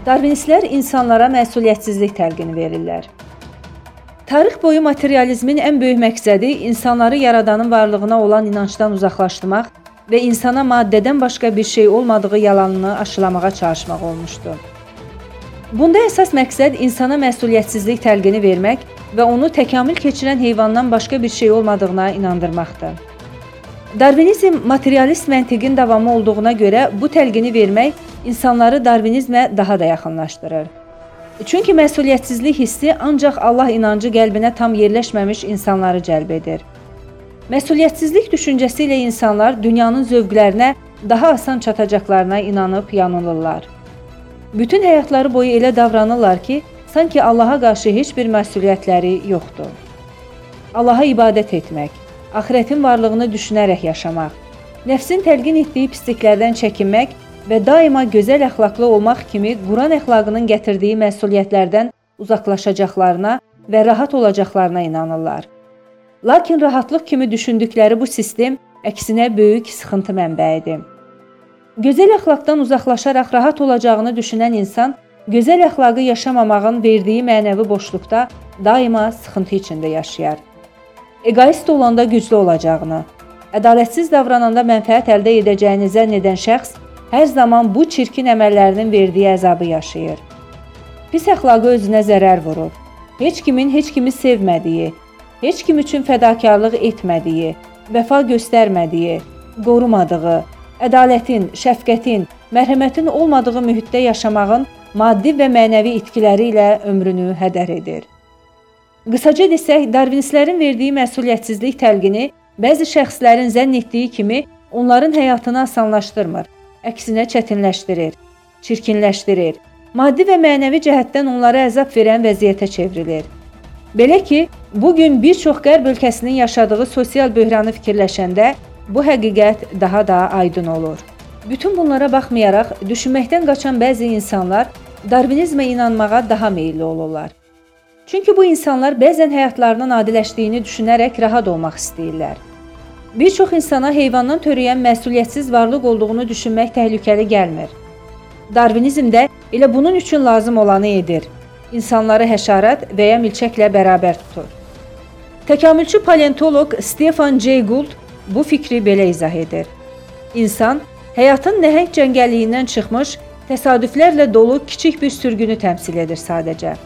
Darvinistlər insanlara məsuliyyətsizlik təlqini verirlər. Tarix boyu materializmin ən böyük məqsədi insanları yaradanın varlığına olan inancdan uzaqlaşdırmaq və insana maddədən başqa bir şey olmadığı yalanını aşılamağa çalışmaq olmuşdu. Bunda əsas məqsəd insana məsuliyyətsizlik təlqini vermək və onu təkamül keçirən heyvandan başqa bir şey olmadığına inandırmaqdır. Darvinizm materialist məntiqin davamı olduğuna görə bu təlqini vermək insanları darvinizmə daha da yaxınlaşdırır. Çünki məsuliyyətsizlik hissi ancaq Allah inancı qəlbinə tam yerləşməmiş insanları cəlb edir. Məsuliyyətsizlik düşüncəsi ilə insanlar dünyanın zövqlərinə daha asan çatacaqlarına inanıb yanılırlar. Bütün həyatları boyu elə davranırlar ki, sanki Allaha qarşı heç bir məsuliyyətləri yoxdur. Allaha ibadət etmək, axirətin varlığını düşünərək yaşamaq, nəfsin təlqin etdiyi pisliklərdən çəkinmək və daima gözəl əxlaqlı olmaq kimi Quran əxlaqının gətirdiyi məsuliyyətlərdən uzaqlaşacaqlarına və rahat olacaqlarına inanırlar. Lakin rahatlıq kimi düşündükləri bu sistem əksinə böyük sıxıntı mənbəyidir. Gözəl əxlaqdan uzaqlaşaraq rahat olacağını düşünən insan, gözəl əxlaqı yaşamamağın verdiyi mənəvi boşluqda daima sıxıntı içində yaşayar. Egoist olanda güclü olacağını, ədalətsiz davrananda mənfəət əldə edəcəyini zənn edən şəxs hər zaman bu çirkin əməllərinin verdiyi əzabı yaşayır. Pis əxlaqı özünə zərər vurur. Heç kimin heç kimi sevmədiyi, heç kim üçün fədakarlıq etmədiyi, vəfa göstərmədiyi, qorumadığı, ədalətin, şəfqətin, mərhəmətin olmadığı mühitdə yaşamağın maddi və mənəvi itkiləri ilə ömrünü hədər edir. Qısaca desək, darvinistlərin verdiyi məsuliyyətsizlik təlqini bəzi şəxslərin zənn etdiyi kimi onların həyatını asanlaşdırmır, əksinə çətinləşdirir, çirkinləşdirir, maddi və mənəvi cəhətdən onlara əzab verən vəziyyətə çevrilir. Belə ki, bugün bir çox qərb ölkəsinin yaşadığı sosial böhranı fikirləşəndə bu həqiqət daha da aydın olur. Bütün bunlara baxmayaraq, düşünməkdən qaçan bəzi insanlar darvinizmə inanmağa daha meyilli olurlar. Çünki bu insanlar bəzən həyatlarının adiləşdiyini düşünərək rahat olmaq istəyirlər. Bir çox insana heyvandan törəyən məsuliyyətsiz varlıq olduğunu düşünmək təhlükəli gəlmir. Darvinizm də elə bunun üçün lazım olanı edir. İnsanları həşərat və ya milçəklə bərabər tutur. Təkamülçü paleontoloq Stefan Jay Gould bu fikri belə izah edir. İnsan, həyatın nəhəng cəngəlliyindən çıxmış, təsadüflərlə dolu kiçik bir sürgünü təmsil edir sadəcə.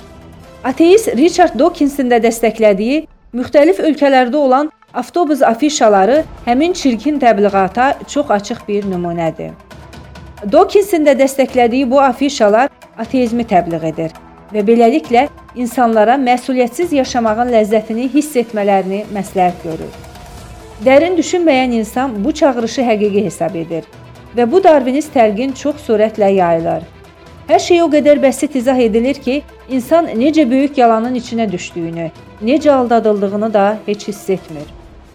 Ateist Richard Dawkinsin də dəstəklədiyi müxtəlif ölkələrdə olan avtobus afişaları həmin çirkin təbliğata çox açıq bir nümunədir. Dawkinsin də dəstəklədiyi bu afişalar ateizmi təbliğ edir və beləliklə insanlara məsuliyyətsiz yaşamağın ləzzətini hiss etmələrini məsləhət görür. Dərin düşünməyən insan bu çağırışı həqiqi hesab edir və bu darvinist təlqin çox sürətlə yayılır. Hər şey o qədər bəsit izah edilir ki, insan necə böyük yalanın içinə düşdüyünü, necə aldadıldığını da heç hiss etmir.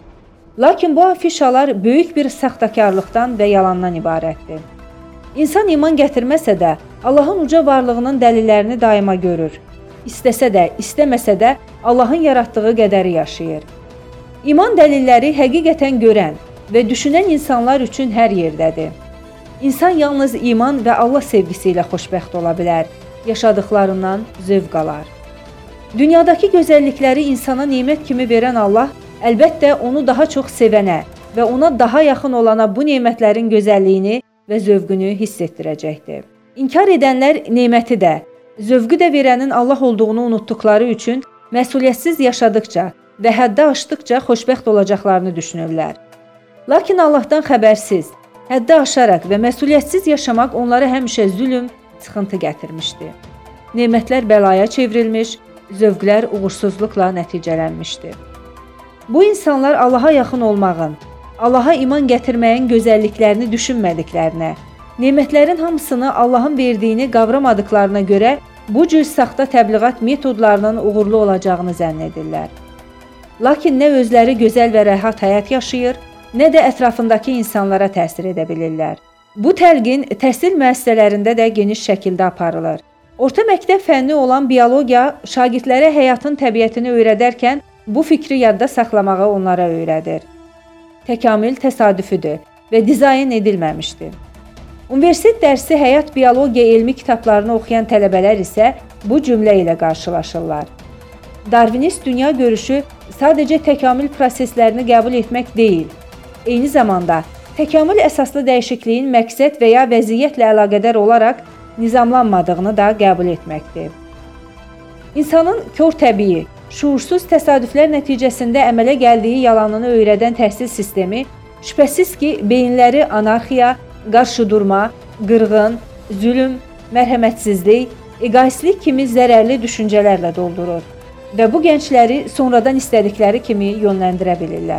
Lakin bu afişalar böyük bir saxtakarlıqdan və yalandan ibarətdir. İnsan iman gətirməsə də, Allahın uca varlığının dəlillərini daima görür. İstəsə də, istəməsə də Allahın yaratdığı qədəri yaşayır. İman dəlilləri həqiqətən görən və düşünən insanlar üçün hər yerdədir. İnsan yalnız iman və Allah sevgisi ilə xoşbəxt ola bilər, yaşadıqlarından zövq alar. Dünyadakı gözəllikləri insana nemət kimi verən Allah, əlbəttə onu daha çox sevənə və ona daha yaxın olana bu nemətlərin gözəlliyini və zövqünü hiss etdirəcəkdir. İnkar edənlər neməti də, zövqü də verənin Allah olduğunu unutduqları üçün məsuliyyətsiz yaşadıqca və həddə aşdıqca xoşbəxt olacaqlarını düşünürlər. Lakin Allahdan xəbərsiz, həddə aşaraq və məsuliyyətsiz yaşamaq onlara həmişə zülm, sıxıntı gətirmişdi. Nemətlər bəlaya çevrilmiş, zövqlər uğursuzluqla nəticələnmişdi. Bu insanlar Allaha yaxın olmağın, Allaha iman gətirməyin gözəlliklərini düşünmədiklərinə, nemətlərin hamısını Allahın verdiyini qavramadıqlarına görə bu cür saxta təbliğat metodlarının uğurlu olacağını zənn edirlər. Lakin nə özləri gözəl və rahat həyat yaşayır, nə də ətrafındakı insanlara təsir edə bilirlər. Bu təlqin təhsil müəssisələrində də geniş şəkildə aparılır. Orta məktəb fənni olan biologiya şagirdlərə həyatın təbiətini öyrədərkən bu fikri yadda saxlamağı onlara öyrədir. Təkamül təsadüfüdür və dizayn edilməmişdir. Universitet dərsi həyat biologiya elmi kitablarını oxuyan tələbələr isə bu cümlə ilə qarşılaşırlar. Darvinist dünya görüşü sadəcə təkamül proseslərini qəbul etmək deyil, eyni zamanda təkamül əsaslı dəyişikliyin məqsəd və ya vəziyyətlə əlaqədar olaraq nizamlanmadığını da qəbul etməkdir. İnsanın kör təbii, şuursuz təsadüflər nəticəsində əmələ gəldiyi yalanını öyrədən təhsil sistemi şübhəsiz ki, beyinləri anarxiya, qarşıdurma, qırğın, zülm, mərhəmətsizlik, egoistlik kimi zərərli düşüncələrlə doldurur və bu gəncləri sonradan istədikləri kimi yönləndirə bilirlər.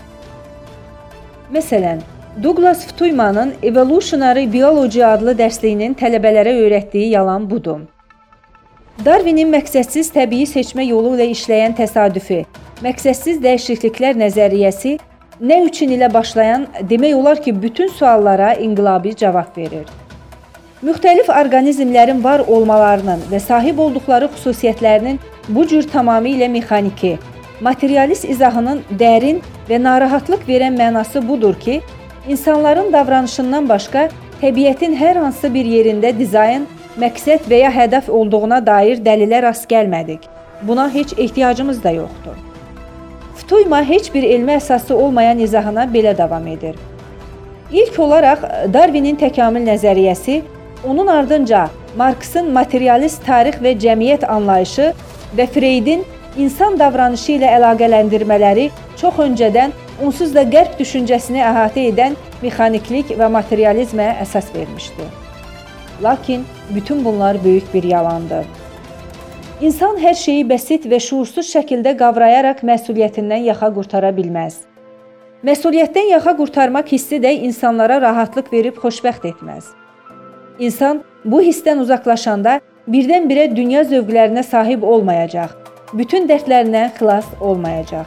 Məsələn, Douglas Ftuymanın Evolutionary Biology adlı dərsliyinin tələbələrə öyrətdiyi yalan budur. Darwinin məqsədsiz təbii seçmə yolu ilə işləyən təsadüfi, məqsədsiz dəyişikliklər nəzəriyyəsi nə üçün ilə başlayan demək olar ki, bütün suallara inqilabi cavab verir. Müxtəlif orqanizmlərin var olmalarının və sahib olduqları xüsusiyyətlərinin bu cür tamamilə mexaniki, materialist izahının dərin və narahatlıq verən mənası budur ki, insanların davranışından başqa təbiətin hər hansı bir yerində dizayn, məqsəd və ya hədəf olduğuna dair dəlillər rast gəlmədik. Buna heç ehtiyacımız da yoxdur. Ftuyma heç bir elmi əsası olmayan izahına belə davam edir. İlk olaraq Darwinin təkamül nəzəriyyəsi, onun ardınca Marksın materialist tarix və cəmiyyət anlayışı və Freydin insan davranışı ilə əlaqələndirmələri çox öncədən onsuz da qərb düşüncəsini əhatə edən mexaniklik və materializmə əsas vermişdi. Lakin bütün bunlar böyük bir yalandır. İnsan hər şeyi bəsit və şuursuz şəkildə qavrayaraq məsuliyyətindən yaxa qurtara bilməz. Məsuliyyətdən yaxa qurtarmaq hissi də insanlara rahatlıq verib xoşbəxt etməz. İnsan bu hissdən uzaqlaşanda birdən-birə dünya zövqlərinə sahib olmayacaq, bütün dərdlərindən xilas olmayacaq.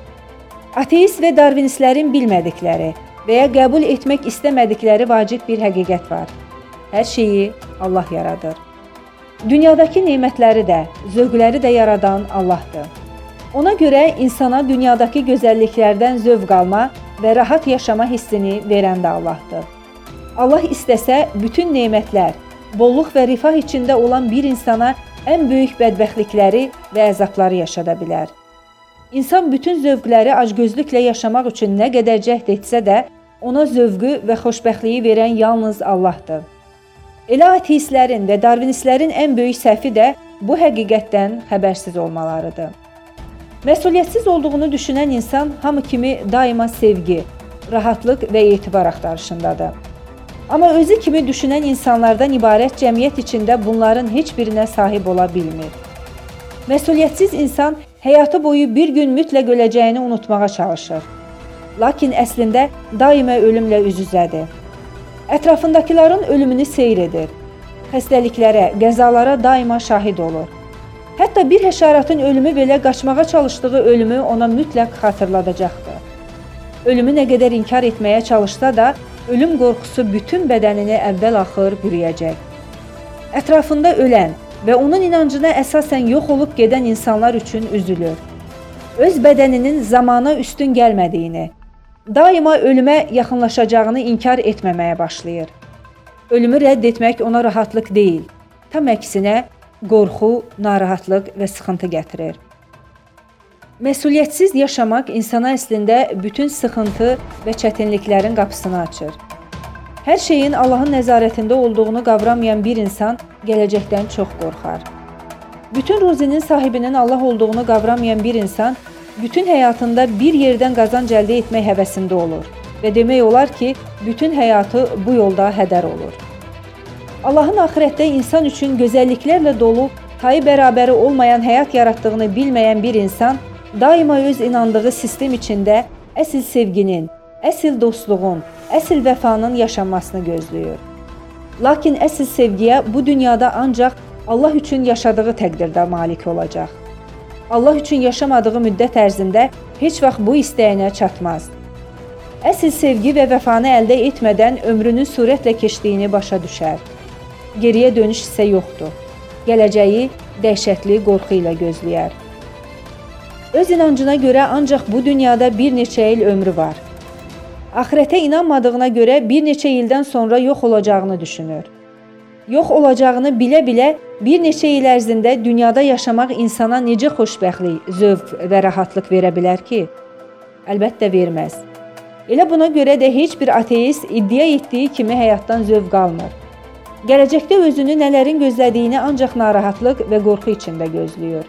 Ateist və darvinistlərin bilmədikləri və ya qəbul etmək istəmədikləri vacib bir həqiqət var. Hər şeyi Allah yaradır. Dünyadakı nemətləri də, zövqləri də yaradan Allahdır. Ona görə insana dünyadakı gözəlliklərdən zövq alma və rahat yaşama hissini verən də Allahdır. Allah istəsə, bütün nemətlər, bolluq və rifah içində olan bir insana ən böyük bədbəxtlikləri və əzabları yaşada bilər. İnsan bütün zövqləri acgözlüklə yaşamaq üçün nə qədər cəhd etsə də, ona zövqü və xoşbəxtliyi verən yalnız Allahdır. Elə ateistlərin və darvinistlərin ən böyük səhvi də bu həqiqətdən xəbərsiz olmalarıdır. Məsuliyyətsiz olduğunu düşünən insan hamı kimi daima sevgi, rahatlıq və etibar axtarışındadır. Amma özü kimi düşünən insanlardan ibarət cəmiyyət içində bunların heç birinə sahib ola bilmir. Məsuliyyətsiz insan həyatı boyu bir gün mütləq öləcəyini unutmağa çalışır. Lakin əslində daima ölümlə üz-üzədir. Ətrafındakilərin ölümünü seyr edir. Xəstəliklərə, qəzalara daima şahid olur. Hətta bir həşəratın ölümü belə qaçmağa çalışdığı ölümü ona mütləq xatırladacaqdır. Ölümü nə qədər inkar etməyə çalışsa da, ölüm qorxusu bütün bədənini əvvəl-axır bürüyəcək. Ətrafında ölən və onun inancına əsasən yox olub gedən insanlar üçün üzülür. Öz bədəninin zamana üstün gəlmədiyini, daima ölümə yaxınlaşacağını inkar etməməyə başlayır. Ölümü rədd etmək ona rahatlıq deyil, tam əksinə qorxu, narahatlıq və sıxıntı gətirir. Məsuliyyətsiz yaşamaq insana əslində bütün sıxıntı və çətinliklərin qapısını açır. Hər şeyin Allahın nəzarətində olduğunu qavramayan bir insan gələcəkdən çox qorxar. Bütün ruzinin sahibinin Allah olduğunu qavramayan bir insan bütün həyatında bir yerdən qazanc əldə etmək həvəsində olur və demək olar ki, bütün həyatı bu yolda hədər olur. Allahın axirətdə insan üçün gözəlliklərlə dolu, tayı bərabəri olmayan həyat yaratdığını bilməyən bir insan daima öz inandığı sistem içində əsl sevginin, əsl dostluğun, əsl vəfanın yaşanmasını gözləyir. Lakin əsl sevgiyə bu dünyada ancaq Allah üçün yaşadığı təqdirdə malik olacaq. Allah üçün yaşamadığı müddət ərzində heç vaxt bu istəyinə çatmaz. Əsl sevgi və vəfanı əldə etmədən ömrünün sürətlə keçdiyini başa düşər. Geriyə dönüş isə yoxdur. Gələcəyi dəhşətli qorxu ilə gözləyər. Öz inancına görə ancaq bu dünyada bir neçə il ömrü var. Axirətə inanmadığına görə bir neçə ildən sonra yox olacağını düşünür. Yox olacağını bilə-bilə bir neçə il ərzində dünyada yaşamaq insana necə xoşbəxtlik, zövq və rahatlıq verə bilər ki? Əlbəttə verməz. Elə buna görə də heç bir ateist iddia etdiyi kimi həyatdan zövq almır. Gələcəkdə özünü nələrin gözlədiyini ancaq narahatlıq və qorxu içində gözləyir.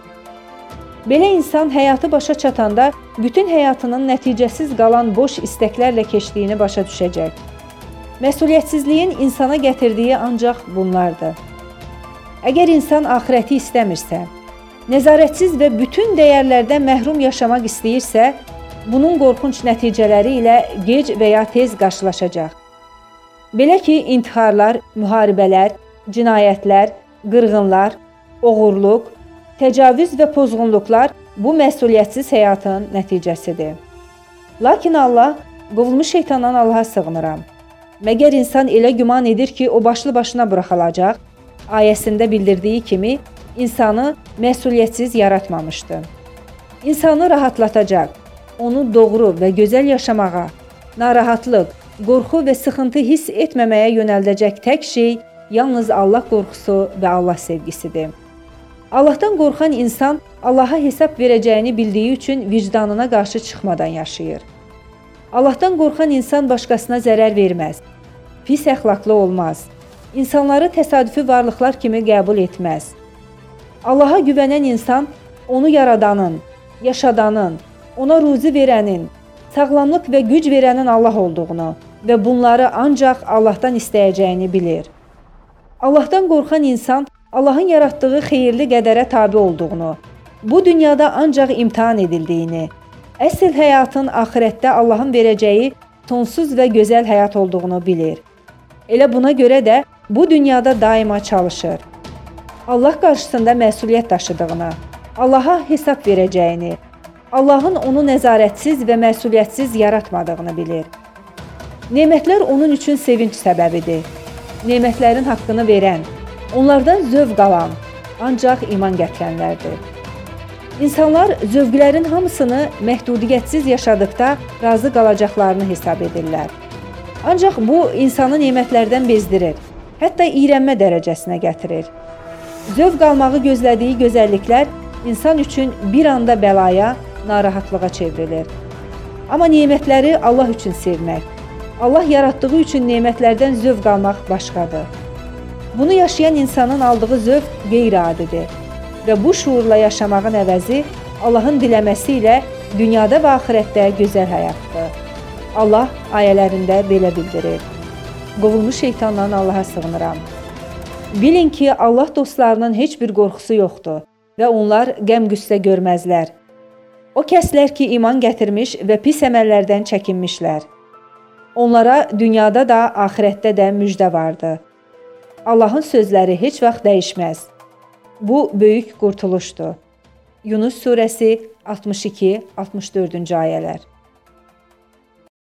Belə insan həyatı başa çatanda bütün həyatının nəticəsiz qalan boş istəklərlə keçdiyini başa düşəcək. Məsuliyyətsizliyin insana gətirdiyi ancaq bunlardır. Əgər insan axirəti istəmirsə, nəzarətsiz və bütün dəyərlərdən məhrum yaşamaq istəyirsə, bunun qorxunc nəticələri ilə gec və ya tez qarşılaşacaq. Belə ki, intiharlar, müharibələr, cinayətlər, qırğınlar, oğurluq, təcavüz və pozğunluqlar bu məsuliyyətsiz həyatın nəticəsidir. Lakin Allah, qovulmuş şeytandan Allaha sığınıram. Məgər insan elə güman edir ki, o başlı başına buraxılacaq, ayəsində bildirdiyi kimi, insanı məsuliyyətsiz yaratmamışdı. İnsanı rahatlatacaq, onu doğru və gözəl yaşamağa, narahatlıq, qorxu və sıxıntı hiss etməməyə yönəldəcək tək şey yalnız Allah qorxusu və Allah sevgisidir. Allahdan qorxan insan Allaha hesab verəcəyini bildiyi üçün vicdanına qarşı çıxmadan yaşayır. Allahdan qorxan insan başqasına zərər verməz, pis əxlaqlı olmaz, insanları təsadüfi varlıqlar kimi qəbul etməz. Allaha güvənən insan onu yaradanın, yaşadanın, ona ruzi verənin, sağlamlıq və güc verənin Allah olduğunu və bunları ancaq Allahdan istəyəcəyini bilir. Allahdan qorxan insan Allahın yaratdığı xeyirli qədərə tabe olduğunu, bu dünyada ancaq imtihan edildiyini, əsl həyatın axirətdə Allahın verəcəyi sonsuz və gözəl həyat olduğunu bilir. Elə buna görə də bu dünyada daima çalışır. Allah qarşısında məsuliyyət daşıdığını, Allaha hesab verəcəyini, Allahın onu nəzarətsiz və məsuliyyətsiz yaratmadığını bilir. Nemətlər onun üçün sevinç səbəbidir. Nemətlərin haqqını verən, onlardan zövq alan ancaq iman gətirənlərdir. İnsanlar zövqlərin hamısını məhdudiyyətsiz yaşadıqda razı qalacaqlarını hesab edirlər. Ancaq bu insanı nemətlərdən bezdirir, hətta iyrənmə dərəcəsinə gətirir. Zövq almağı gözlədiyi gözəlliklər insan üçün bir anda bəlaya, narahatlığa çevrilir. Amma nemətləri Allah üçün sevmək, Allah yaratdığı üçün nemətlərdən zövq almaq başqadır. Bunu yaşayan insanın aldığı zövq qeyri-adidir və bu şuurla yaşamağın əvəzi Allahın diləməsi ilə dünyada və axirətdə gözəl həyatdır. Allah ayələrində belə bildirir. Qovulmuş şeytandan Allaha sığınıram. Bilin ki, Allah dostlarının heç bir qorxusu yoxdur və onlar qəm-qüssə görməzlər. O kəslər ki, iman gətirmiş və pis əməllərdən çəkinmişlər. Onlara dünyada da, axirətdə də müjdə vardır. Allahın sözləri heç vaxt dəyişməz. Bu böyük qurtuluşdur. Yunus surəsi 62-64-cü ayələr.